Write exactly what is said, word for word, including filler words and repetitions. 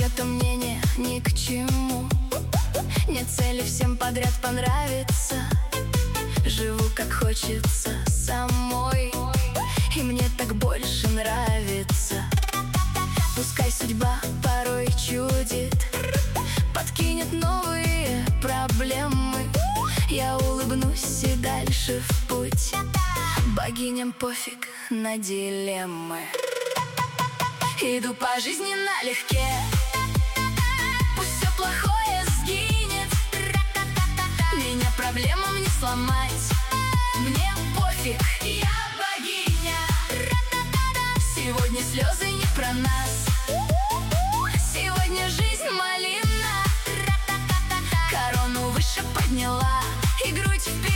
чье-то мнение ни к чему. Нет цели всем подряд понравиться. Живу как хочется самой, и мне так больше нравится. Пускай судьба порой чудит, подкинет новые проблемы, я улыбнусь и дальше в путь. Богиням пофиг на дилеммы. Иду по жизни налегке, пусть все плохое сгинет, меня проблемам не сломать. Мне пофиг, я богиня. Сегодня слезы не про нас, сегодня жизнь малина. Корону выше подняла и грудь вперед.